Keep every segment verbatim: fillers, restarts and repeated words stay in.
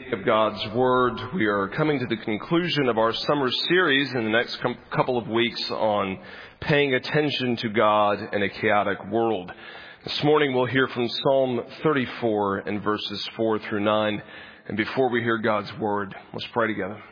Of God's Word. We are coming to the conclusion of our summer series in the next com- couple of weeks on paying attention to God in a chaotic world. This morning we'll hear from Psalm thirty-four and verses four through nine. And before we hear God's Word, let's pray together.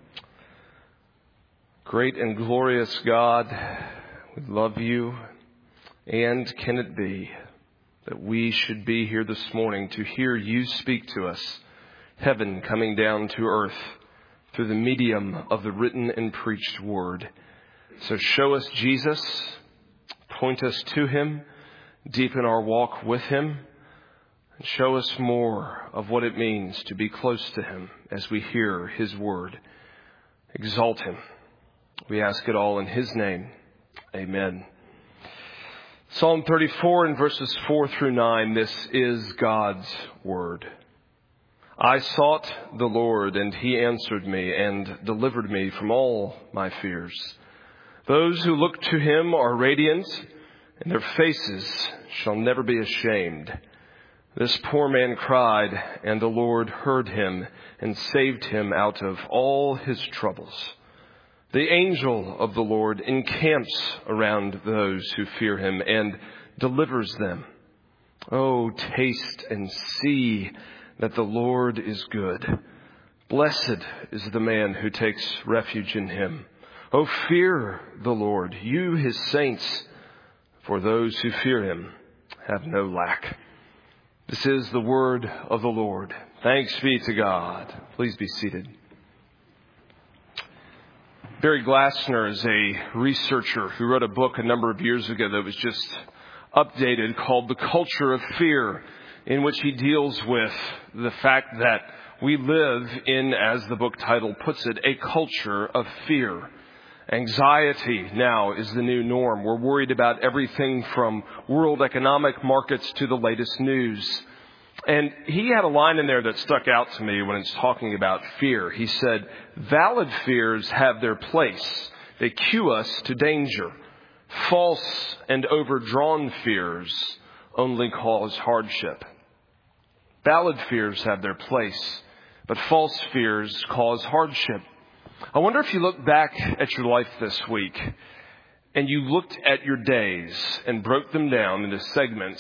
Great and glorious God, we love you. And can it be that we should be here this morning to hear you speak to us? Heaven coming down to earth through the medium of the written and preached word. So show us Jesus, point us to him, deepen our walk with him, and show us more of what it means to be close to him as we hear his word. Exalt him. We ask it all in his name. Amen. Psalm thirty-four and verses four through nine, this is God's word. I sought the Lord, and he answered me and delivered me from all my fears. Those who look to him are radiant, and their faces shall never be ashamed. This poor man cried, and the Lord heard him and saved him out of all his troubles. The angel of the Lord encamps around those who fear him and delivers them. Oh, taste and see that the Lord is good. Blessed is the man who takes refuge in him. Oh, fear the Lord, you his saints, for those who fear him have no lack. This is the word of the Lord. Thanks be to God. Please be seated. Barry Glassner is a researcher who wrote a book a number of years ago that was just updated called The Culture of Fear, in which he deals with the fact that we live in, as the book title puts it, a culture of fear. Anxiety now is the new norm. We're worried about everything from world economic markets to the latest news. And he had a line in there that stuck out to me when it's talking about fear. He said, valid fears have their place. They cue us to danger. False and overdrawn fears only cause hardship. Valid fears have their place, but false fears cause hardship. I wonder if you look back at your life this week and you looked at your days and broke them down into segments,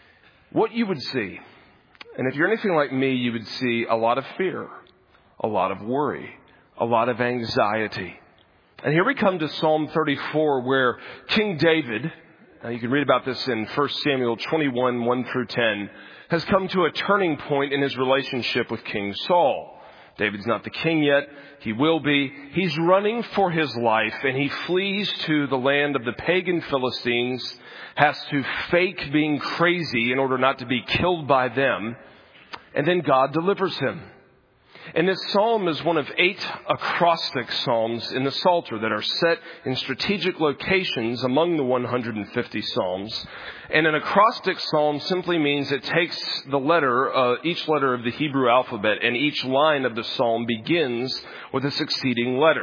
what you would see. And if you're anything like me, you would see a lot of fear, a lot of worry, a lot of anxiety. And here we come to Psalm thirty-four, where King David, uh, you can read about this in First Samuel twenty-one, one through ten, has come to a turning point in his relationship with King Saul. David's not the king yet. He will be. He's running for his life, and he flees to the land of the pagan Philistines, has to fake being crazy in order not to be killed by them, and then God delivers him. And this psalm is one of eight acrostic psalms in the Psalter that are set in strategic locations among the one hundred fifty psalms. And an acrostic psalm simply means it takes the letter, uh, each letter of the Hebrew alphabet, and each line of the psalm begins with a succeeding letter.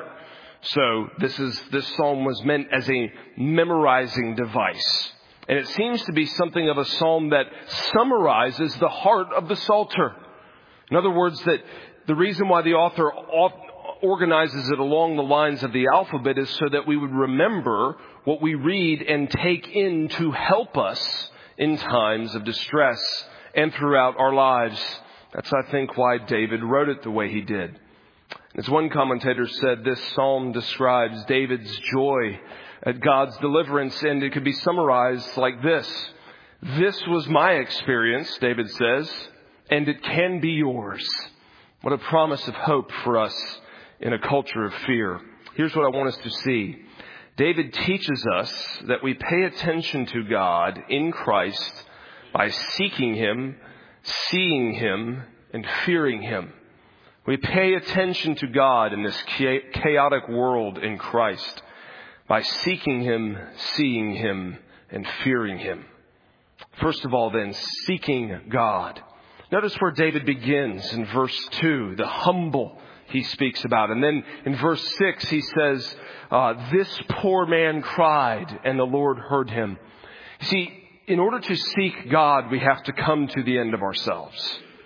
So this is this psalm was meant as a memorizing device. And it seems to be something of a psalm that summarizes the heart of the Psalter. In other words, that the reason why the author organizes it along the lines of the alphabet is so that we would remember what we read and take in to help us in times of distress and throughout our lives. That's, I think, why David wrote it the way he did. As one commentator said, this psalm describes David's joy at God's deliverance, and it could be summarized like this. This was my experience, David says, and it can be yours. What a promise of hope for us in a culture of fear. Here's what I want us to see. David teaches us that we pay attention to God in Christ by seeking him, seeing him, and fearing him. We pay attention to God in this chaotic world in Christ by seeking him, seeing him, and fearing him. First of all, then, seeking God. Notice where David begins in verse two, the humble he speaks about. And then in verse six, he says, uh, this poor man cried and the Lord heard him. You see, in order to seek God, we have to come to the end of ourselves.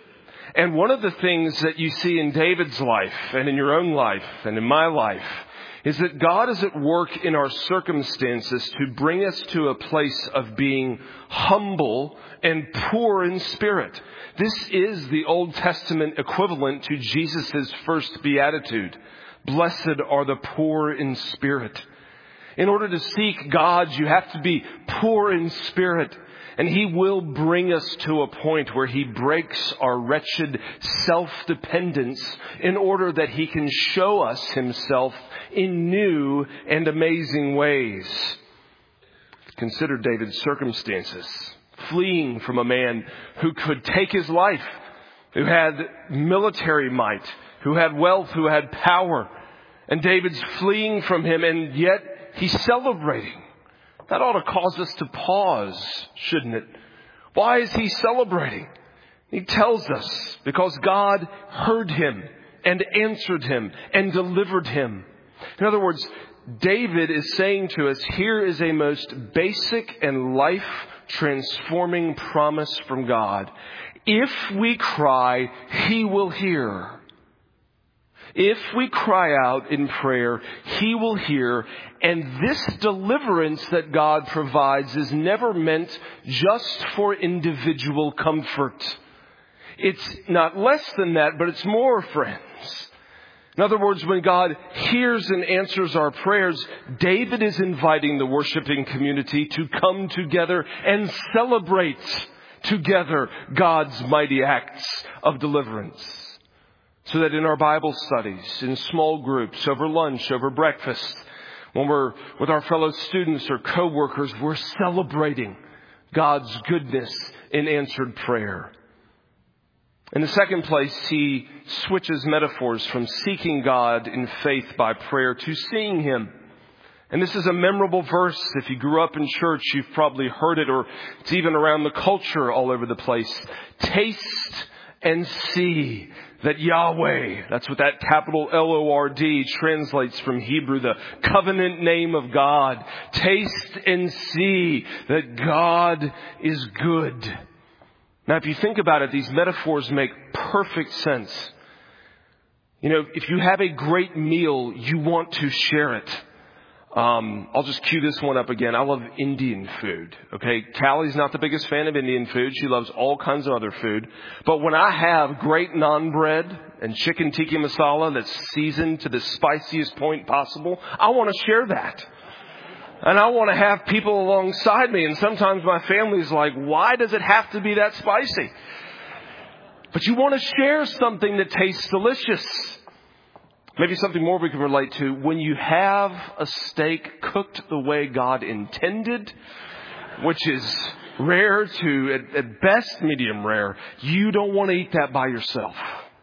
And one of the things that you see in David's life and in your own life and in my life is that God is at work in our circumstances to bring us to a place of being humble and poor in spirit. This is the Old Testament equivalent to Jesus' first beatitude. Blessed are the poor in spirit. In order to seek God, you have to be poor in spirit. And He will bring us to a point where He breaks our wretched self-dependence in order that He can show us Himself in new and amazing ways. Consider David's circumstances. Fleeing from a man who could take his life, who had military might, who had wealth, who had power. And David's fleeing from him, and yet he's celebrating. That ought to cause us to pause, shouldn't it? Why is he celebrating? He tells us, because God heard him and answered him and delivered him. In other words, David is saying to us, here is a most basic and life-transforming promise from God. If we cry, He will hear. If we cry out in prayer, He will hear. And this deliverance that God provides is never meant just for individual comfort. It's not less than that, but it's more, friends. In other words, when God hears and answers our prayers, David is inviting the worshiping community to come together and celebrate together God's mighty acts of deliverance. So that in our Bible studies, in small groups, over lunch, over breakfast, when we're with our fellow students or co-workers, we're celebrating God's goodness in answered prayer. In the second place, he switches metaphors from seeking God in faith by prayer to seeing Him. And this is a memorable verse. If you grew up in church, you've probably heard it, or it's even around the culture all over the place. Taste and see that Yahweh, that's what that capital L O R D translates from Hebrew, the covenant name of God. Taste and see that God is good. Now, if you think about it, these metaphors make perfect sense. You know, if you have a great meal, you want to share it. Um, I'll just cue this one up again. I love Indian food. Okay. Callie's not the biggest fan of Indian food. She loves all kinds of other food. But when I have great naan bread and chicken tikka masala that's seasoned to the spiciest point possible, I want to share that. And I want to have people alongside me. And sometimes my family's like, why does it have to be that spicy? But you want to share something that tastes delicious. Maybe something more we can relate to. When you have a steak cooked the way God intended, which is rare to, at, at best, medium rare, you don't want to eat that by yourself.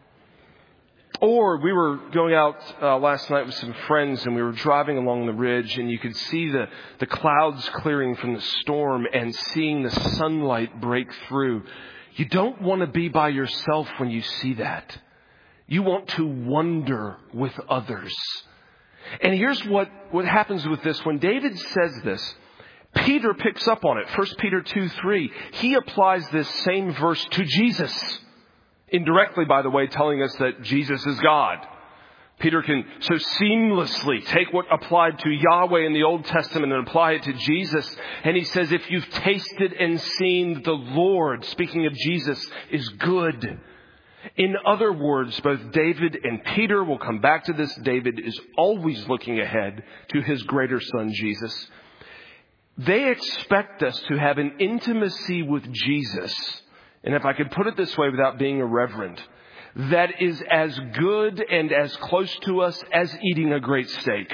Or we were going out uh, last night with some friends, and we were driving along the ridge, and you could see the, the clouds clearing from the storm and seeing the sunlight break through. You don't want to be by yourself when you see that. You want to wonder with others. And here's what, what happens with this. When David says this, Peter picks up on it. First Peter two three. He applies this same verse to Jesus. Indirectly, by the way, telling us that Jesus is God. Peter can so seamlessly take what applied to Yahweh in the Old Testament and apply it to Jesus. And he says, if you've tasted and seen that the Lord, speaking of Jesus, is good. In other words, both David and Peter, will come back to this, David is always looking ahead to his greater son, Jesus. They expect us to have an intimacy with Jesus. And if I could put it this way without being irreverent, that is as good and as close to us as eating a great steak.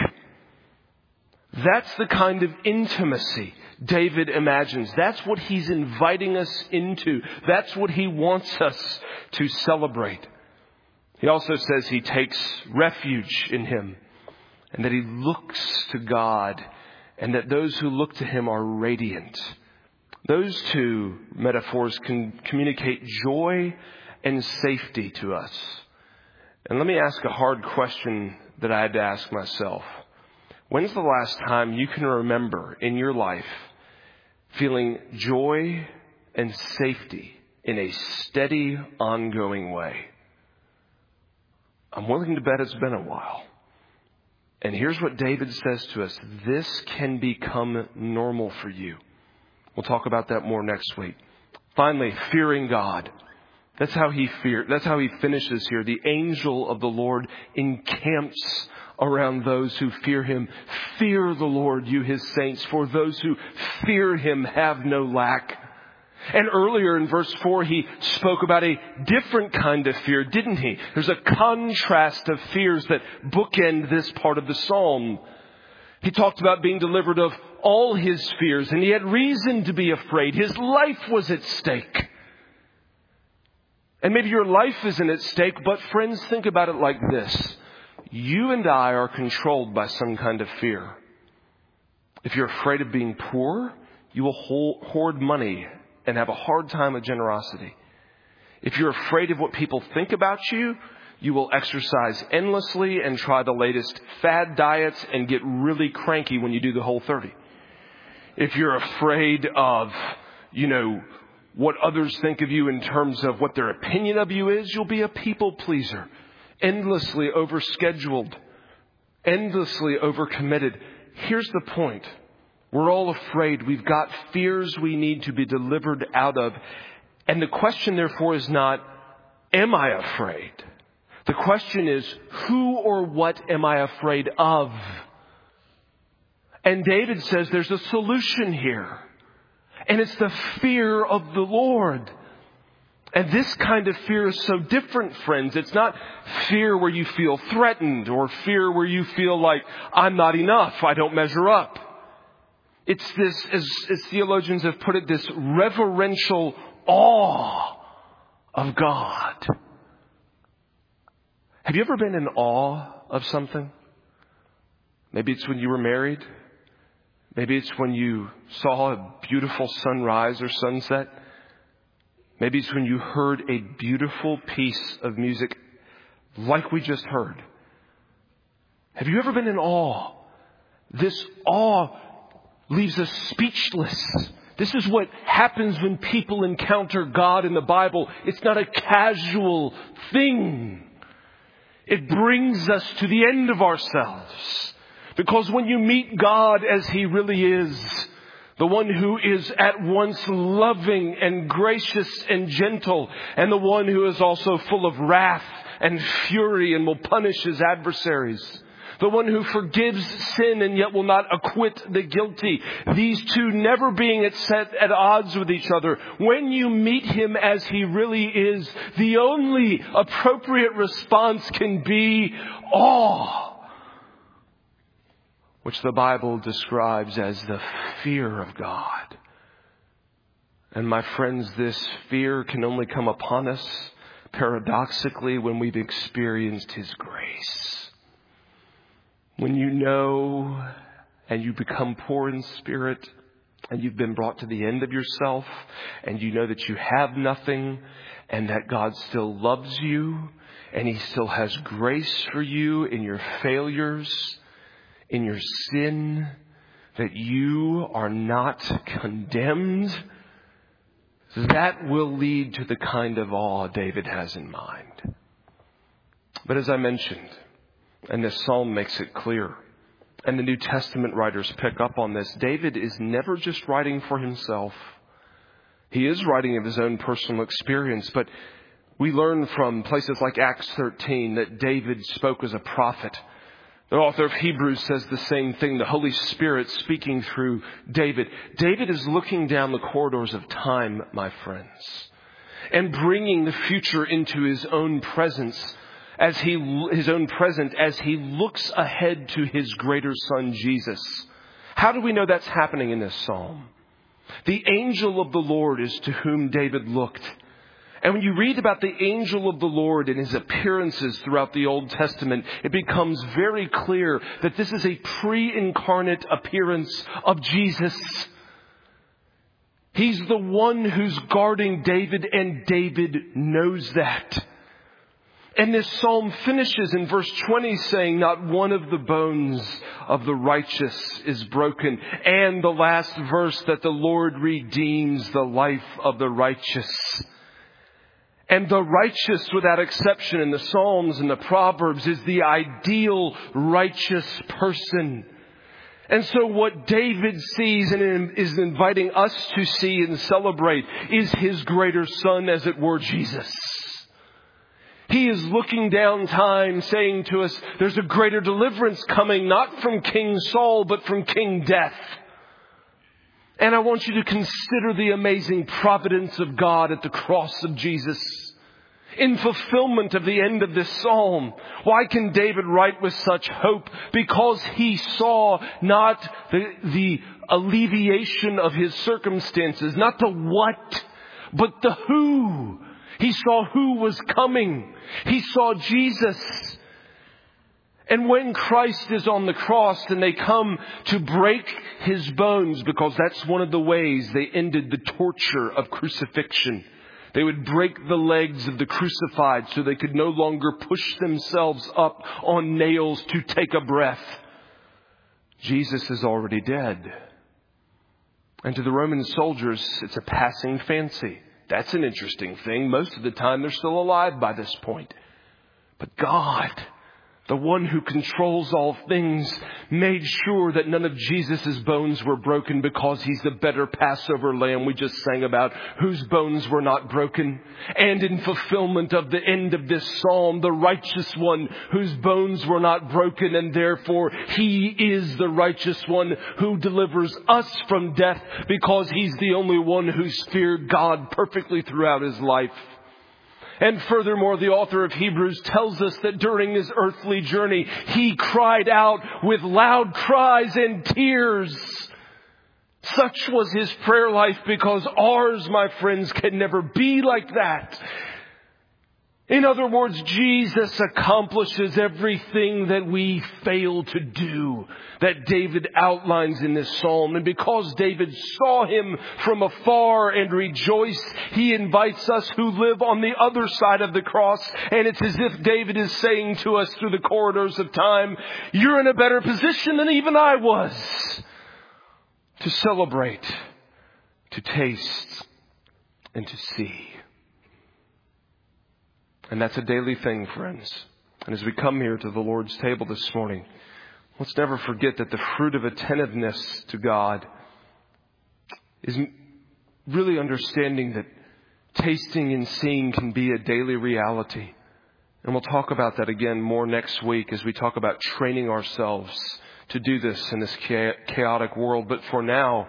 That's the kind of intimacy David imagines. That's what he's inviting us into. That's what he wants us to celebrate. He also says he takes refuge in Him, and that he looks to God, and that those who look to Him are radiant. Those two metaphors can communicate joy and safety to us. And let me ask a hard question that I had to ask myself. When's the last time you can remember in your life feeling joy and safety in a steady, ongoing way. I'm willing to bet it's been a while. And here's what David says to us. This can become normal for you. We'll talk about that more next week. Finally, fearing God. That's how he fear. That's how he finishes here. The angel of the Lord encamps around those who fear him. Fear the Lord, you his saints, for those who fear him have no lack. And earlier in verse four, he spoke about a different kind of fear, didn't he? There's a contrast of fears that bookend this part of the psalm. He talked about being delivered of all his fears, and he had reason to be afraid. His life was at stake. And maybe your life isn't at stake, but friends, think about it like this. You and I are controlled by some kind of fear. If you're afraid of being poor, you will hoard money and have a hard time with generosity. If you're afraid of what people think about you, you will exercise endlessly and try the latest fad diets and get really cranky when you do the Whole thirty. If you're afraid of, you know, what others think of you in terms of what their opinion of you is, you'll be a people pleaser, endlessly overscheduled, endlessly overcommitted. Here's the point. We're all afraid. We've got fears we need to be delivered out of. And the question, therefore, is not, am I afraid? The question is, who or what am I afraid of? And David says there's a solution here. And it's the fear of the Lord. And this kind of fear is so different, friends. It's not fear where you feel threatened or fear where you feel like, I'm not enough, I don't measure up. It's this, as, as theologians have put it, this reverential awe of God. Have you ever been in awe of something? Maybe it's when you were married. Maybe it's when you saw a beautiful sunrise or sunset. Maybe it's when you heard a beautiful piece of music like we just heard. Have you ever been in awe? This awe leaves us speechless. This is what happens when people encounter God in the Bible. It's not a casual thing. It brings us to the end of ourselves. Because when you meet God as He really is, the one who is at once loving and gracious and gentle, and the one who is also full of wrath and fury and will punish his adversaries, the one who forgives sin and yet will not acquit the guilty, these two never being at set at odds with each other. When you meet Him as He really is, the only appropriate response can be awe, which the Bible describes as the fear of God. And my friends, this fear can only come upon us, paradoxically, when we've experienced His grace. When you know and you become poor in spirit and you've been brought to the end of yourself and you know that you have nothing and that God still loves you and He still has grace for you in your failures, in your sin, that you are not condemned, that will lead to the kind of awe David has in mind. But as I mentioned, and this psalm makes it clear, and the New Testament writers pick up on this, David is never just writing for himself. He is writing of his own personal experience, but we learn from places like Acts thirteen that David spoke as a prophet. The author of Hebrews says the same thing, the Holy Spirit speaking through David. David is looking down the corridors of time, my friends, and bringing the future into his own presence, as he, his own present, as he looks ahead to his greater Son, Jesus. How do we know that's happening in this psalm? The angel of the Lord is to whom David looked. And when you read about the angel of the Lord and his appearances throughout the Old Testament, it becomes very clear that this is a pre-incarnate appearance of Jesus. He's the one who's guarding David, and David knows that. And this psalm finishes in verse twenty saying, not one of the bones of the righteous is broken. And the last verse, that the Lord redeems the life of the righteous. And the righteous, without exception, in the Psalms and the Proverbs, is the ideal righteous person. And so what David sees and is inviting us to see and celebrate is his greater son, as it were, Jesus. He is looking down time, saying to us, there's a greater deliverance coming, not from King Saul, but from King Death. And I want you to consider the amazing providence of God at the cross of Jesus. In fulfillment of the end of this psalm. Why can David write with such hope? Because he saw not the, the alleviation of his circumstances, not the what, but the who. He saw who was coming. He saw Jesus. And when Christ is on the cross and they come to break his bones, because that's one of the ways they ended the torture of crucifixion. They would break the legs of the crucified so they could no longer push themselves up on nails to take a breath. Jesus is already dead. And to the Roman soldiers, it's a passing fancy. That's an interesting thing. Most of the time they're still alive by this point. But God, the one who controls all things, made sure that none of Jesus' bones were broken because he's the better Passover lamb we just sang about, whose bones were not broken. And in fulfillment of the end of this psalm, the righteous one whose bones were not broken, and therefore he is the righteous one who delivers us from death because he's the only one who's feared God perfectly throughout his life. And furthermore, the author of Hebrews tells us that during his earthly journey, he cried out with loud cries and tears. Such was his prayer life, because ours, my friends, can never be like that. In other words, Jesus accomplishes everything that we fail to do, that David outlines in this psalm. And because David saw him from afar and rejoiced, he invites us who live on the other side of the cross. And it's as if David is saying to us through the corridors of time, you're in a better position than even I was to celebrate, to taste, and to see. And that's a daily thing, friends. And as we come here to the Lord's table this morning, let's never forget that the fruit of attentiveness to God is really understanding that tasting and seeing can be a daily reality. And we'll talk about that again more next week as we talk about training ourselves to do this in this chaotic world. But for now,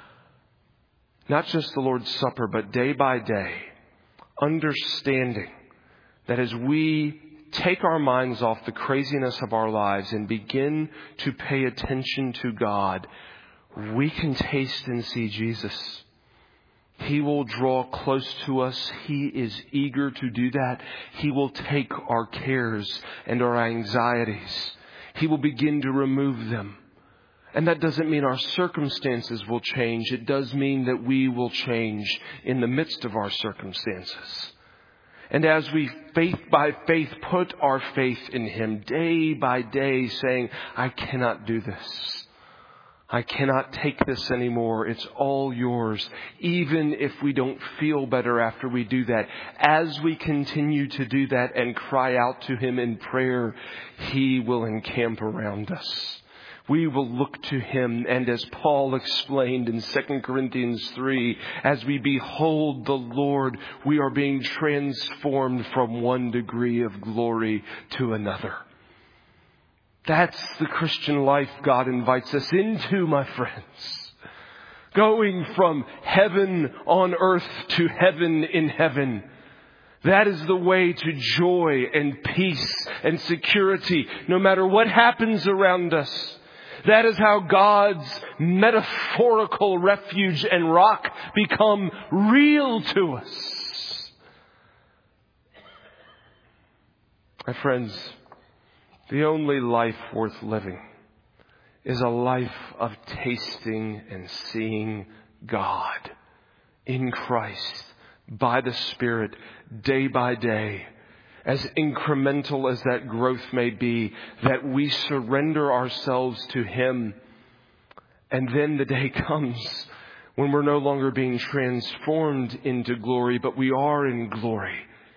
not just the Lord's Supper, but day by day, understanding that as we take our minds off the craziness of our lives and begin to pay attention to God, we can taste and see Jesus. He will draw close to us. He is eager to do that. He will take our cares and our anxieties. He will begin to remove them. And that doesn't mean our circumstances will change. It does mean that we will change in the midst of our circumstances. And as we faith by faith put our faith in Him day by day, saying, I cannot do this. I cannot take this anymore. It's all yours. Even if we don't feel better after we do that, as we continue to do that and cry out to Him in prayer, He will encamp around us. We will look to Him, and as Paul explained in Second Corinthians three, as we behold the Lord, we are being transformed from one degree of glory to another. That's the Christian life God invites us into, my friends. Going from heaven on earth to heaven in heaven. That is the way to joy and peace and security, no matter what happens around us. That is how God's metaphorical refuge and rock become real to us. My friends, the only life worth living is a life of tasting and seeing God in Christ by the Spirit day by day. As incremental as that growth may be, that we surrender ourselves to Him. And then the day comes when we're no longer being transformed into glory, but we are in glory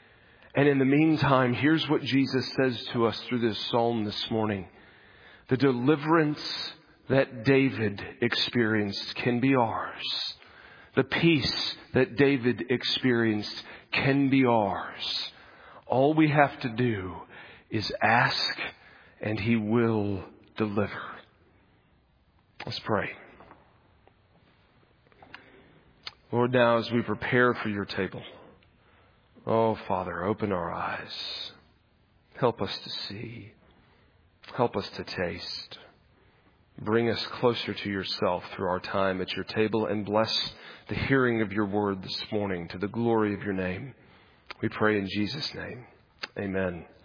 And in the meantime, here's what Jesus says to us through this psalm this morning. The deliverance that David experienced can be ours. The peace that David experienced can be ours. All we have to do is ask, and He will deliver. Let's pray. Lord, now as we prepare for your table, oh, Father, open our eyes. Help us to see. Help us to taste. Bring us closer to yourself through our time at your table, and bless the hearing of your word this morning to the glory of your name. We pray in Jesus' name. Amen.